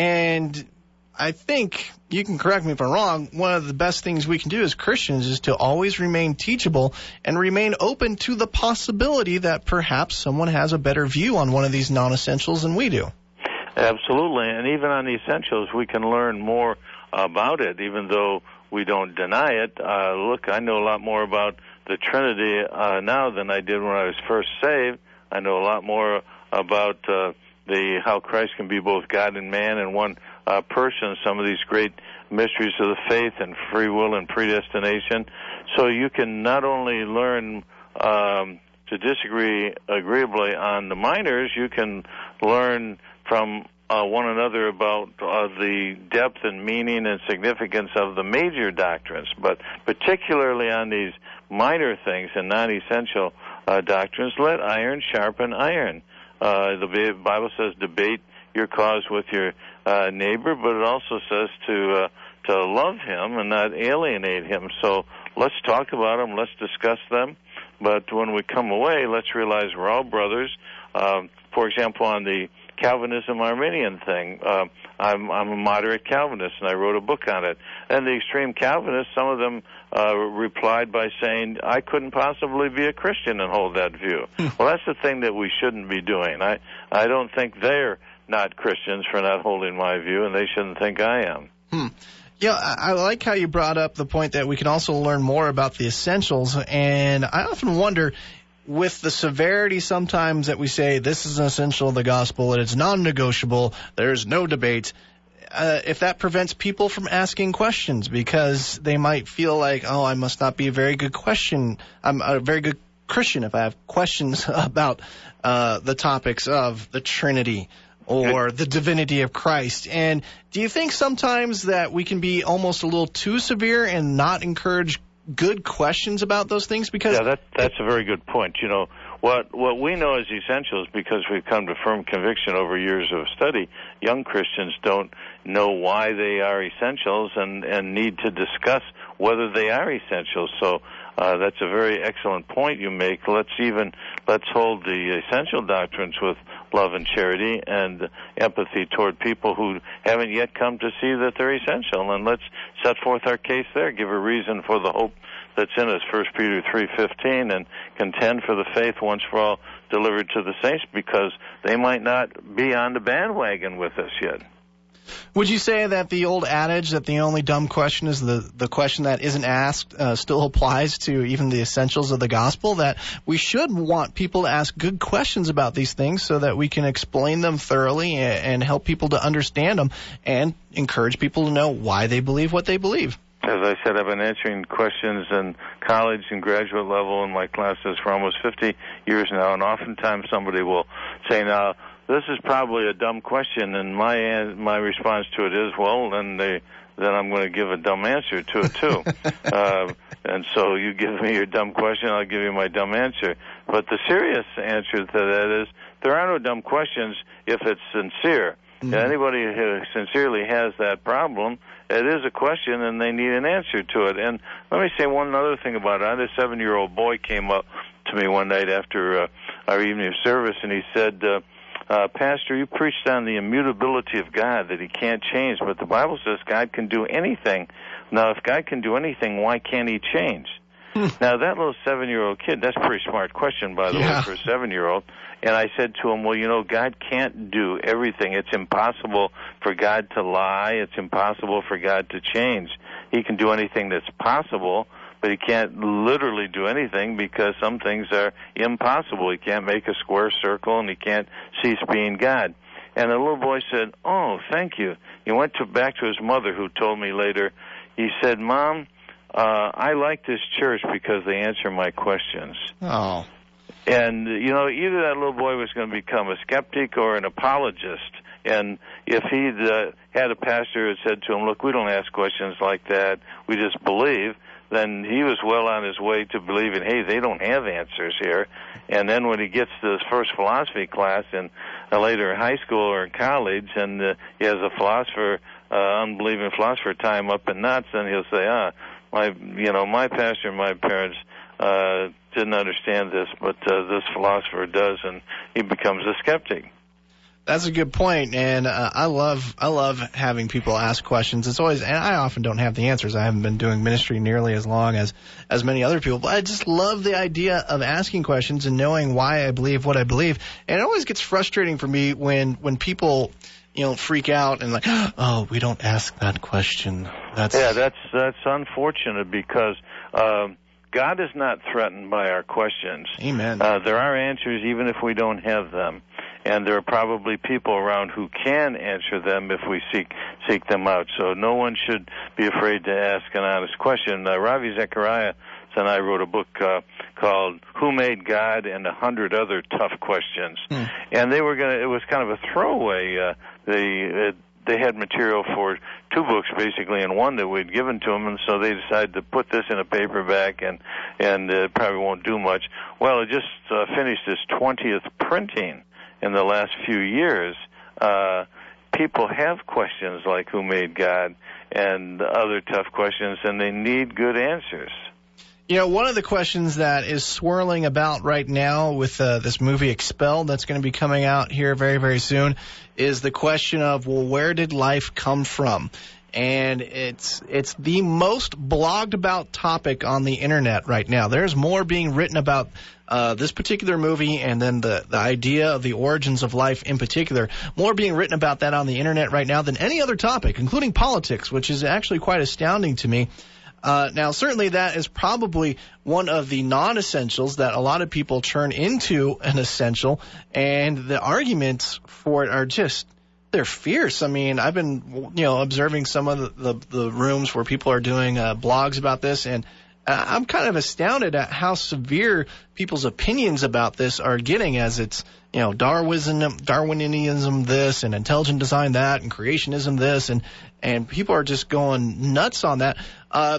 And I think, you can correct me if I'm wrong, one of the best things we can do as Christians is to always remain teachable and remain open to the possibility that perhaps someone has a better view on one of these non-essentials than we do. Absolutely, and even on the essentials, we can learn more about it, even though we don't deny it. Uh, look, I know a lot more about the Trinity uh, now than I did when I was first saved. I know a lot more about uh, the how Christ can be both God and man in one uh, person, some of these great mysteries of the faith and free will and predestination. So you can not only learn um, to disagree agreeably on the minors, you can learn from uh, one another about uh, the depth and meaning and significance of the major doctrines, but particularly on these minor things and non-essential uh, doctrines, let iron sharpen iron. Uh, the Bible says debate your cause with your uh, neighbor, but it also says to uh, to love him and not alienate him. So let's talk about them, let's discuss them, but when we come away, let's realize we're all brothers. Um, for example, on the Calvinism Arminian thing, uh, I'm, I'm a moderate Calvinist, and I wrote a book on it. And the extreme Calvinists, some of them uh, replied by saying, I couldn't possibly be a Christian and hold that view. Well, that's the thing that we shouldn't be doing. I, I don't think they're not Christians for not holding my view, and they shouldn't think I am. Hmm. Yeah, I like how you brought up the point that we can also learn more about the essentials, and I often wonder, with the severity sometimes that we say this is an essential of the gospel and it's non-negotiable, there's no debate, uh, if that prevents people from asking questions because they might feel like, oh, I must not be a very good question. I'm a very good Christian if I have questions about uh, the topics of the Trinity or the divinity of Christ. And do you think sometimes that we can be almost a little too severe and not encourage good questions about those things? Because yeah, that that's a very good point. You know, what what we know as essentials, because we've come to firm conviction over years of study, young Christians don't know why they are essentials and, and need to discuss whether they are essentials. So Uh, that's a very excellent point you make. Let's even let's hold the essential doctrines with love and charity and empathy toward people who haven't yet come to see that they're essential. And let's set forth our case there, give a reason for the hope that's in us, First Peter three fifteen, and contend for the faith once for all delivered to the saints, because they might not be on the bandwagon with us yet. Would you say that the old adage that the only dumb question is the, the question that isn't asked uh, still applies to even the essentials of the gospel, that we should want people to ask good questions about these things so that we can explain them thoroughly and, and help people to understand them and encourage people to know why they believe what they believe? As I said, I've been answering questions in college and graduate level in my classes for almost fifty years now, and oftentimes somebody will say, now, this is probably a dumb question, and my my response to it is, well, then they then I'm going to give a dumb answer to it too. uh, and so you give me your dumb question, I'll give you my dumb answer. But the serious answer to that is there are no dumb questions if it's sincere. Mm-hmm. Anybody who sincerely has that problem, it is a question, and they need an answer to it. And let me say one other thing about it. I had a seven-year-old boy came up to me one night after uh, our evening service, and he said, uh, Uh, Pastor, you preached on the immutability of God, that he can't change, but the Bible says God can do anything. Now, if God can do anything, why can't he change? Hmm. Now, that little seven-year-old kid, that's a pretty smart question, by the yeah. way, for a seven-year-old. And I said to him, well, you know, God can't do everything. It's impossible for God to lie. It's impossible for God to change. He can do anything that's possible, but he can't literally do anything because some things are impossible. He can't make a square circle, and he can't cease being God. And the little boy said, oh, thank you. He went to, back to his mother, who told me later, he said, Mom, uh, I like this church because they answer my questions. Oh. And, you know, either that little boy was going to become a skeptic or an apologist. And if he'd uh, had a pastor who said to him, look, we don't ask questions like that, we just believe, then he was well on his way to believing, hey, they don't have answers here. And then when he gets to his first philosophy class in uh, later in high school or in college, and uh, he has a philosopher, uh, unbelieving philosopher tie him up in knots, then he'll say, ah, my, you know, my pastor and my parents uh, didn't understand this, but uh, this philosopher does, and he becomes a skeptic. That's a good point, and uh, I love I love having people ask questions. It's always, and I often don't have the answers. I haven't been doing ministry nearly as long as as many other people, but I just love the idea of asking questions and knowing why I believe what I believe. And it always gets frustrating for me when when people, you know, freak out and like, oh, we don't ask that question. That's yeah, that's that's unfortunate because um, God is not threatened by our questions. Amen. Uh, there are answers even if we don't have them. And there are probably people around who can answer them if we seek seek them out. So no one should be afraid to ask an honest question. Uh, Ravi Zacharias and I wrote a book uh, called "Who Made God?" and a hundred other tough questions. Hmm. And they were gonna. It was kind of a throwaway. Uh, they uh, they had material for two books basically, and one that we'd given to them, and so they decided to put this in a paperback, and and uh, probably won't do much. Well, it just uh, finished its twentieth printing. In the last few years, uh, people have questions like who made God and other tough questions, and they need good answers. You know, one of the questions that is swirling about right now with uh, this movie Expelled that's going to be coming out here very, very soon is the question of, well, where did life come from? And it's it's the most blogged about topic on the internet right now. There's more being written about uh, this particular movie and then the, the idea of the origins of life in particular. More being written about that on the internet right now than any other topic, including politics, which is actually quite astounding to me. Uh, now, certainly that is probably one of the non-essentials that a lot of people turn into an essential, and the arguments for it are just... they're fierce. I mean, I've been, you know, observing some of the, the, the rooms where people are doing uh, blogs about this, and uh, I'm kind of astounded at how severe people's opinions about this are getting, as it's, you know, Darwinism, Darwinism this, and intelligent design that, and creationism this, and and people are just going nuts on that. Uh,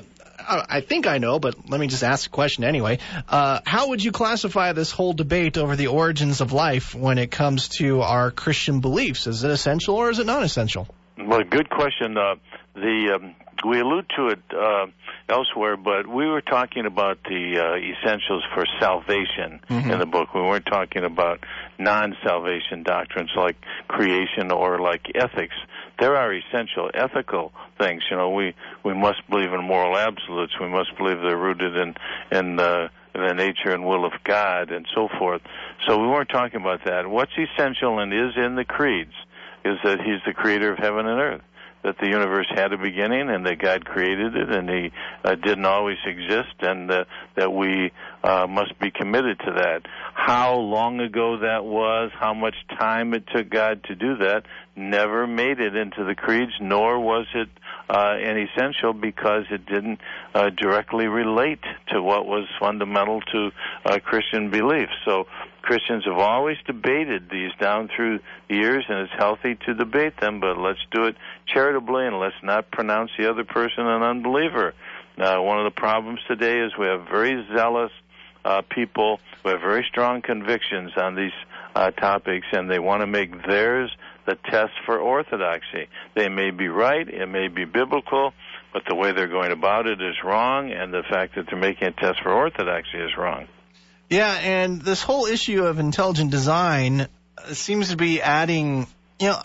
I think I know, but let me just ask the question anyway. Uh, how would you classify this whole debate over the origins of life when it comes to our Christian beliefs? Is it essential or is it non-essential? Well, good question. Uh, the um, we allude to it uh, elsewhere, but we were talking about the uh, essentials for salvation mm-hmm. in the book. We weren't talking about non-salvation doctrines like creation or like ethics. There are essential ethical things. You know, we, we must believe in moral absolutes. We must believe they're rooted in in uh, the nature and will of God and so forth. So we weren't talking about that. What's essential and is in the creeds is that He's the creator of heaven and earth, that the universe had a beginning and that God created it and He uh, didn't always exist, and uh, that we uh, must be committed to that. How long ago that was, how much time it took God to do that, never made it into the creeds, nor was it uh, an essential because it didn't uh, directly relate to what was fundamental to uh, Christian belief. So Christians have always debated these down through the years, and it's healthy to debate them, but let's do it charitably and let's not pronounce the other person an unbeliever. Uh, one of the problems today is we have very zealous uh, people who have very strong convictions on these uh, topics, and they want to make theirs the test for orthodoxy. They may be right, it may be biblical, but the way they're going about it is wrong, and the fact that they're making a test for orthodoxy is wrong. Yeah, and this whole issue of intelligent design seems to be adding, you know,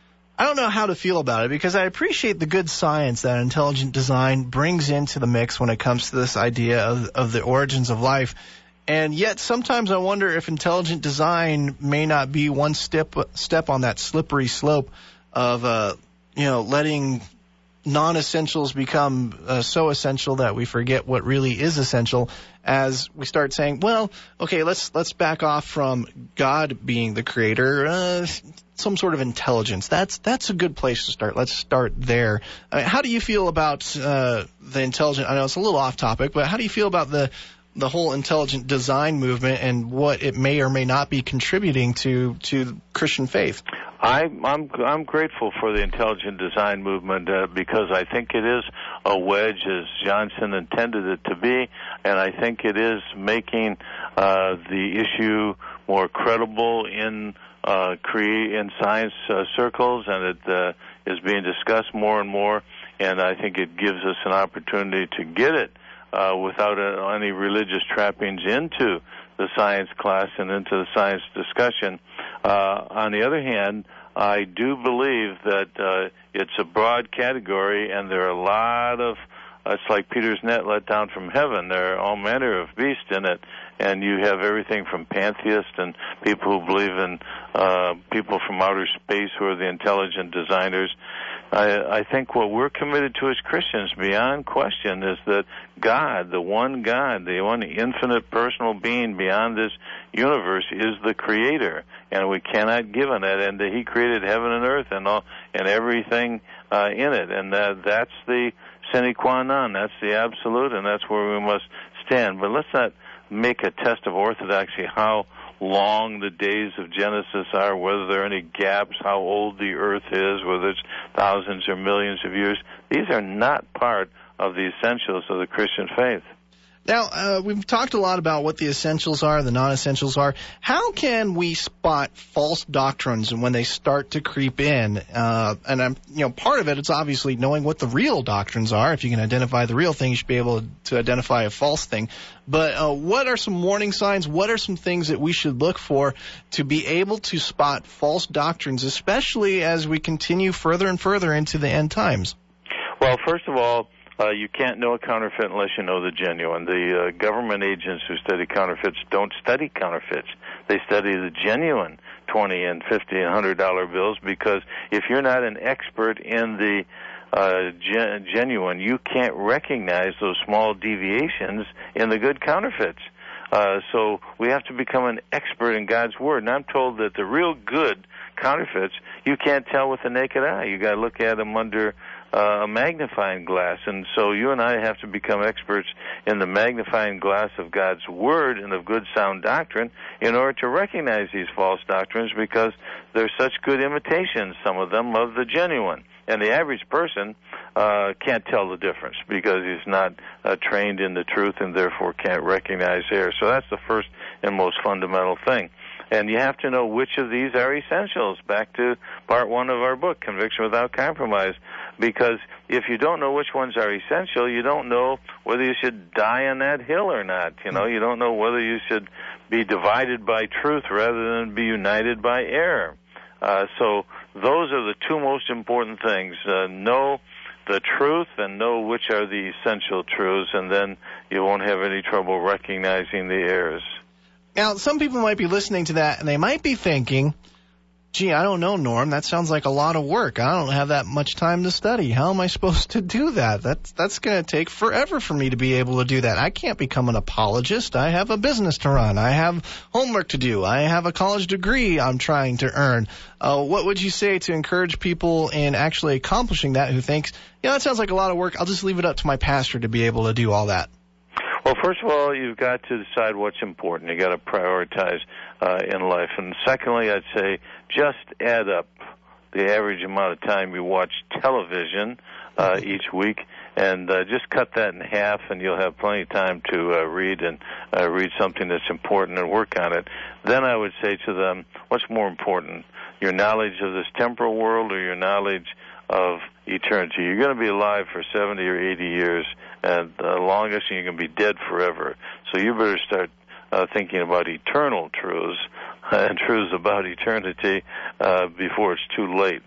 I don't know how to feel about it, because I appreciate the good science that intelligent design brings into the mix when it comes to this idea of, of the origins of life. And yet sometimes I wonder if intelligent design may not be one step step on that slippery slope of, uh, you know, letting non-essentials become uh, so essential that we forget what really is essential, as we start saying, well, okay, let's let's back off from God being the creator, uh, some sort of intelligence. That's that's a good place to start. Let's start there. I mean, how do you feel about uh, the intelligent? I know it's a little off topic, but how do you feel about the the whole intelligent design movement and what it may or may not be contributing to to Christian faith? I, I'm I'm grateful for the intelligent design movement uh, because I think it is a wedge, as Johnson intended it to be, and I think it is making uh, the issue more credible in uh, cre- in science uh, circles, and it uh, is being discussed more and more. And I think it gives us an opportunity to get it uh, without uh, any religious trappings into the science class and into the science discussion. Uh, on the other hand, I do believe that uh, it's a broad category, and there are a lot of, uh, it's like Peter's net let down from heaven. There are all manner of beasts in it, and you have everything from pantheists and people who believe in uh, people from outer space who are the intelligent designers. I, I think what we're committed to as Christians, beyond question, is that God, the one God, the one infinite personal being beyond this universe, is the creator, and we cannot give on that, and that He created heaven and earth and all and everything uh, in it, and that that's the sine qua non, that's the absolute, and that's where we must stand. But let's not make a test of orthodoxy how long the days of Genesis are, whether there are any gaps, how old the earth is, whether it's thousands or millions of years. These are not part of the essentials of the Christian faith. Now, uh, we've talked a lot about what the essentials are, the non-essentials are. How can we spot false doctrines when they start to creep in? Uh, and I'm, you know, part of it is obviously knowing what the real doctrines are. If you can identify the real thing, you should be able to identify a false thing. But uh, what are some warning signs? What are some things that we should look for to be able to spot false doctrines, especially as we continue further and further into the end times? Well, first of all, Uh, you can't know a counterfeit unless you know the genuine. The uh, government agents who study counterfeits don't study counterfeits. They study the genuine twenty and fifty and one hundred dollar bills, because if you're not an expert in the uh, gen- genuine, you can't recognize those small deviations in the good counterfeits. Uh, so we have to become an expert in God's Word. And I'm told that the real good counterfeits, you can't tell with the naked eye. You got to look at them under Uh, a magnifying glass, and so you and I have to become experts in the magnifying glass of God's Word and of good sound doctrine in order to recognize these false doctrines, because they're such good imitations, some of them, of the genuine. And the average person uh, can't tell the difference because he's not uh, trained in the truth and therefore can't recognize error. So that's the first and most fundamental thing. And you have to know which of these are essentials. Back to part one of our book, Conviction Without Compromise. Because if you don't know which ones are essential, you don't know whether you should die on that hill or not. You know, you don't know whether you should be divided by truth rather than be united by error. Uh, so those are the two most important things. Uh, know the truth and know which are the essential truths, and then you won't have any trouble recognizing the errors. Now, some people might be listening to that, and they might be thinking, gee, I don't know, Norm. That sounds like a lot of work. I don't have that much time to study. How am I supposed to do that? That's that's going to take forever for me to be able to do that. I can't become an apologist. I have a business to run. I have homework to do. I have a college degree I'm trying to earn. Uh, what would you say to encourage people in actually accomplishing that who thinks, yeah, that sounds like a lot of work. I'll just leave it up to my pastor to be able to do all that? Well, first of all, you've got to decide what's important. You've got to prioritize uh, in life. And secondly, I'd say just add up the average amount of time you watch television uh, each week, and uh, just cut that in half, and you'll have plenty of time to uh, read and uh, read something that's important and work on it. Then I would say to them, what's more important, your knowledge of this temporal world or your knowledge of eternity? You're going to be alive for seventy or eighty years, and the longest, and you're going to be dead forever. So you better start uh, thinking about eternal truths and truths about eternity uh, before it's too late.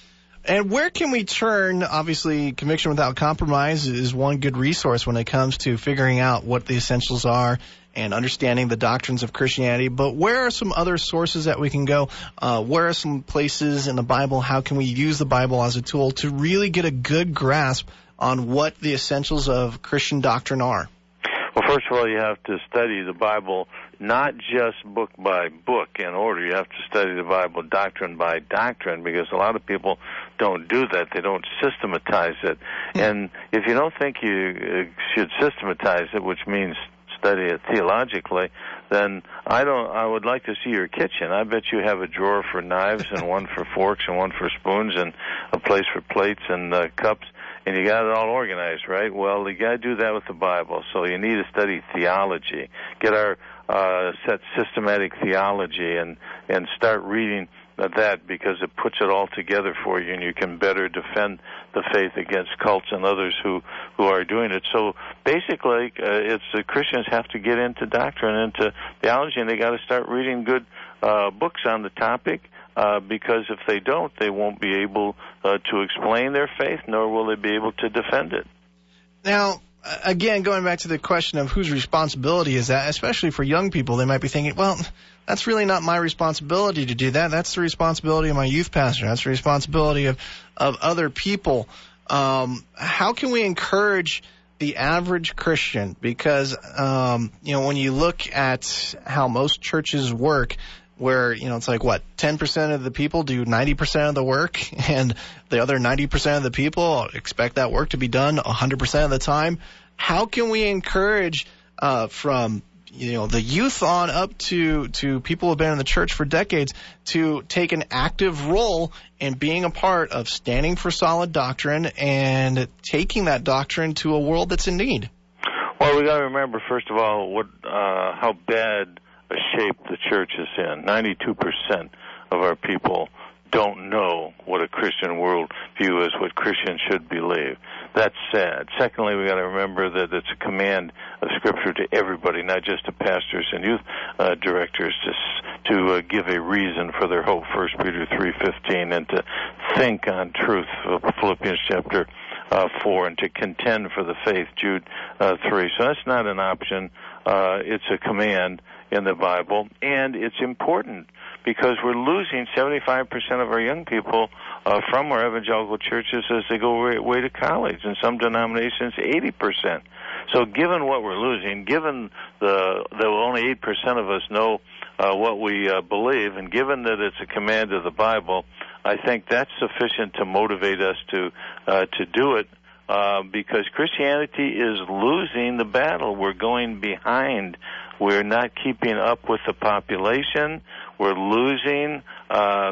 And where can we turn? Obviously, Conviction Without Compromise is one good resource when it comes to figuring out what the essentials are and understanding the doctrines of Christianity. But where are some other sources that we can go? Uh, where are some places in the Bible? How can we use the Bible as a tool to really get a good grasp on what the essentials of Christian doctrine are? Well, first of all, you have to study the Bible not just book by book in order. You have to study the Bible doctrine by doctrine, because a lot of people don't do that. They don't systematize it. Mm-hmm. And if you don't think you should systematize it, which means study it theologically, then I don't. I would like to see your kitchen. I bet you have a drawer for knives and one for forks and one for spoons and a place for plates and uh, cups. And you got it all organized, right? Well, you got to do that with the Bible. So you need to study theology. Get our uh, set systematic theology and and start reading that, because it puts it all together for you, and you can better defend the faith against cults and others who who are doing it. So basically, uh, it's the Christians have to get into doctrine, into theology, and they got to start reading good uh, books on the topic. Uh, because if they don't, they won't be able uh, to explain their faith, nor will they be able to defend it. Now, again, going back to the question of whose responsibility is that, especially for young people, they might be thinking, well, that's really not my responsibility to do that. That's the responsibility of my youth pastor. That's the responsibility of, of other people. Um, how can we encourage the average Christian? Because, um, you know, when you look at how most churches work, where, you know, it's like, what, ten percent of the people do ninety percent of the work, and the other ninety percent of the people expect that work to be done one hundred percent of the time. How can we encourage uh, from, you know, the youth on up to, to people who have been in the church for decades to take an active role in being a part of standing for solid doctrine and taking that doctrine to a world that's in need? Well, we got to remember, first of all, what uh, how bad a shape the church is in. ninety-two percent of our people don't know what a Christian worldview is, what Christians should believe. That's sad. Secondly, we got to remember that it's a command of Scripture to everybody, not just to pastors and youth uh, directors, to to uh, give a reason for their hope. First Peter three fifteen, and to think on truth. Philippians chapter uh, four, and to contend for the faith. Jude uh, three. So that's not an option. Uh, it's a command in the Bible, and it's important because we're losing seventy-five percent of our young people uh, from our evangelical churches as they go away, away to college. In some denominations, eighty percent. So given what we're losing, given the that only eight percent of us know uh, what we uh, believe, and given that it's a command of the Bible, I think that's sufficient to motivate us to uh, to do it. Uh, because Christianity is losing the battle. We're going behind. We're not keeping up with the population. We're losing uh,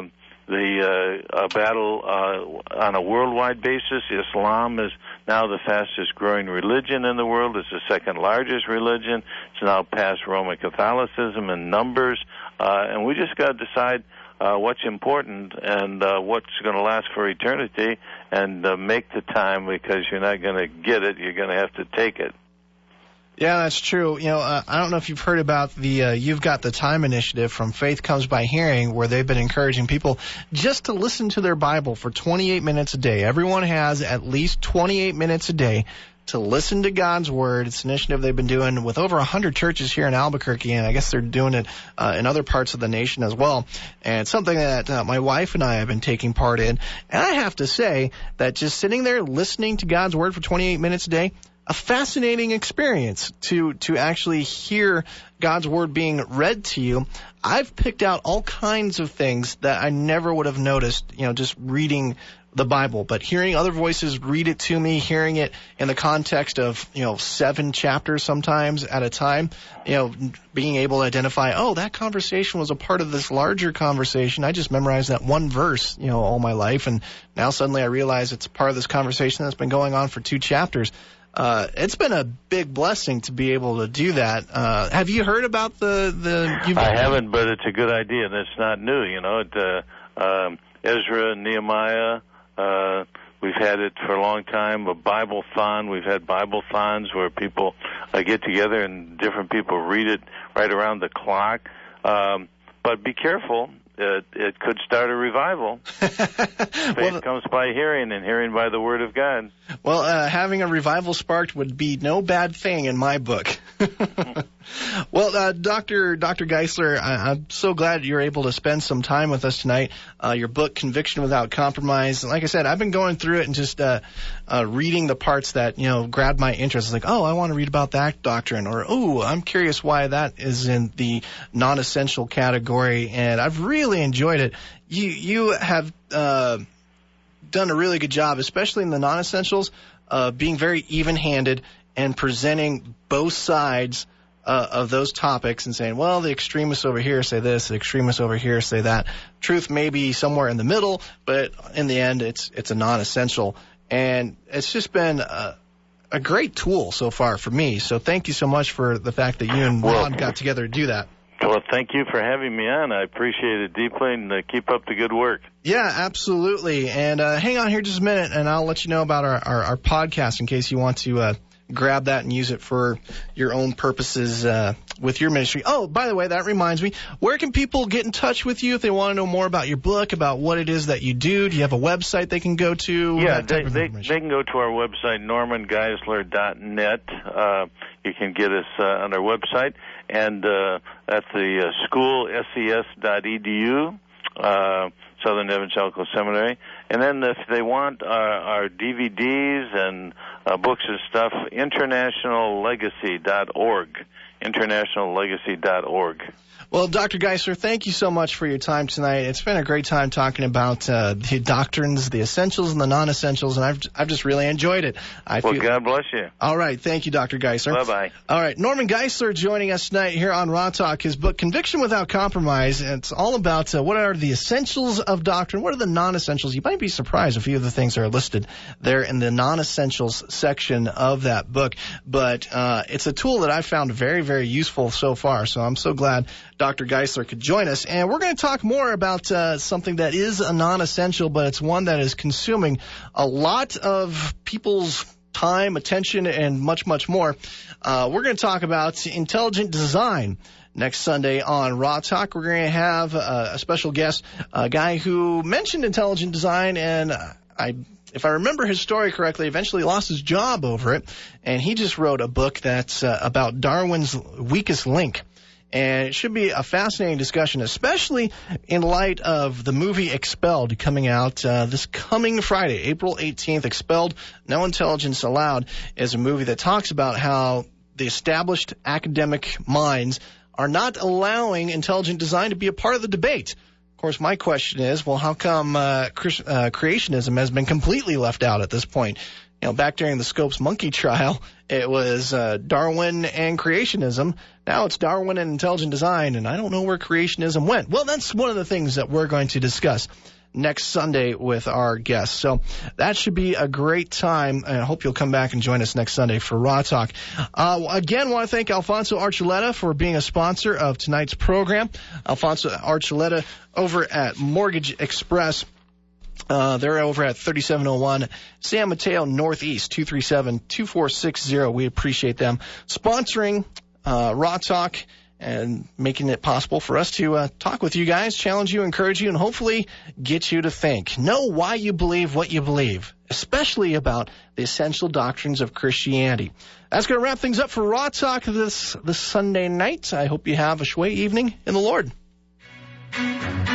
the uh, battle uh, on a worldwide basis. Islam is now the fastest growing religion in the world. It's the second largest religion. It's now past Roman Catholicism in numbers uh, and we just got to decide uh, what's important and uh, what's going to last for eternity, and uh, make the time, because you're not going to get it. You're going to have to take it. Yeah, that's true. You know, uh, I don't know if you've heard about the uh, You've Got the Time initiative from Faith Comes by Hearing, where they've been encouraging people just to listen to their Bible for twenty-eight minutes a day. Everyone has at least twenty-eight minutes a day to listen to God's Word. It's an initiative they've been doing with over one hundred churches here in Albuquerque, and I guess they're doing it uh, in other parts of the nation as well. And it's something that uh, my wife and I have been taking part in. And I have to say that just sitting there listening to God's Word for twenty-eight minutes a day, a fascinating experience to to actually hear God's Word being read to you. I've picked out all kinds of things that I never would have noticed, you know, just reading the Bible. But hearing other voices read it to me, hearing it in the context of, you know, seven chapters sometimes at a time, you know, being able to identify, oh, that conversation was a part of this larger conversation. I just memorized that one verse, you know, all my life, and now suddenly I realize it's part of this conversation that's been going on for two chapters. Uh, it's been a big blessing to be able to do that. Uh, have you heard about the, the, you've I haven't, but it's a good idea, and it's not new, you know, it, uh, um, Ezra and Nehemiah, uh, we've had it for a long time, a Bible-thon. We've had Bible-thons where people uh, get together and different people read it right around the clock. Um, but be careful. It, it could start a revival. Faith well, comes by hearing, and hearing by the Word of God. Well, uh, having a revival sparked would be no bad thing in my book. Well, uh, Doctor Doctor Geisler, I, I'm so glad you're able to spend some time with us tonight. Uh, your book, Conviction Without Compromise. Like I said, I've been going through it and just uh, uh, reading the parts that, you know, grabbed my interest. It's like, oh, I want to read about that doctrine, or oh, I'm curious why that is in the non-essential category, and I've really enjoyed it. You you have uh, done a really good job, especially in the non-essentials, uh, being very even-handed and presenting both sides Uh, of those topics and saying, well, the extremists over here say this, the extremists over here say that. Truth may be somewhere in the middle, but in the end, it's it's a non-essential. And it's just been a, a great tool so far for me. So thank you so much for the fact that you and Ron well, got together to do that. Well, thank you for having me on. I appreciate it deeply, and uh, keep up the good work. Yeah, absolutely. And uh, hang on here just a minute, and I'll let you know about our, our, our podcast in case you want to uh, grab that and use it for your own purposes uh, with your ministry. Oh, by the way, that reminds me, where can people get in touch with you if they want to know more about your book, about what it is that you do? Do you have a website they can go to? Yeah, they, they, they can go to our website, norman geisler dot net. Uh, you can get us uh, on our website, and uh, that's the uh, school, S E S dot E D U. Uh, Southern Evangelical Seminary. And then if they want our, our D V Ds and uh, books and stuff, international legacy dot org. international legacy dot org. Well, Doctor Geisler, thank you so much for your time tonight. It's been a great time talking about uh, the doctrines, the essentials and the non-essentials, and I've I've just really enjoyed it. I well, feel... God bless you. All right. Thank you, Doctor Geisler. Bye-bye. All right. Norman Geisler joining us tonight here on Raw Talk. His book, Conviction Without Compromise. It's all about uh, what are the essentials of doctrine, what are the non-essentials. You might be surprised a few of the things that are listed there in the non-essentials section of that book, but uh, it's a tool that I've found very, very useful so far, so I'm so glad Doctor Geisler could join us. And we're going to talk more about uh, something that is a non-essential, but it's one that is consuming a lot of people's time, attention, and much, much more. Uh, we're going to talk about intelligent design. Next Sunday on Raw Talk, we're going to have uh, a special guest, a guy who mentioned intelligent design, and I if I remember his story correctly, eventually lost his job over it, and he just wrote a book that's uh, about Darwin's weakest link. And it should be a fascinating discussion, especially in light of the movie Expelled coming out uh, this coming Friday, April eighteenth. Expelled, No Intelligence Allowed is a movie that talks about how the established academic minds are not allowing intelligent design to be a part of the debate. Of course, my question is, well, how come uh, cre- uh, creationism has been completely left out at this point? You know, back during the Scopes monkey trial, it was uh, Darwin and creationism. Now it's Darwin and intelligent design, and I don't know where creationism went. Well, that's one of the things that we're going to discuss next Sunday with our guests. So that should be a great time, and I hope you'll come back and join us next Sunday for Raw Talk. Uh, again, want to thank Alfonso Archuleta for being a sponsor of tonight's program. Alfonso Archuleta over at Mortgage Express. Uh, they're over at thirty-seven oh one San Mateo Northeast, two three seven, two four six zero. We appreciate them sponsoring uh, Raw Talk and making it possible for us to uh, talk with you guys, challenge you, encourage you, and hopefully get you to think. Know why you believe what you believe, especially about the essential doctrines of Christianity. That's going to wrap things up for Raw Talk this, this Sunday night. I hope you have a shway evening in the Lord.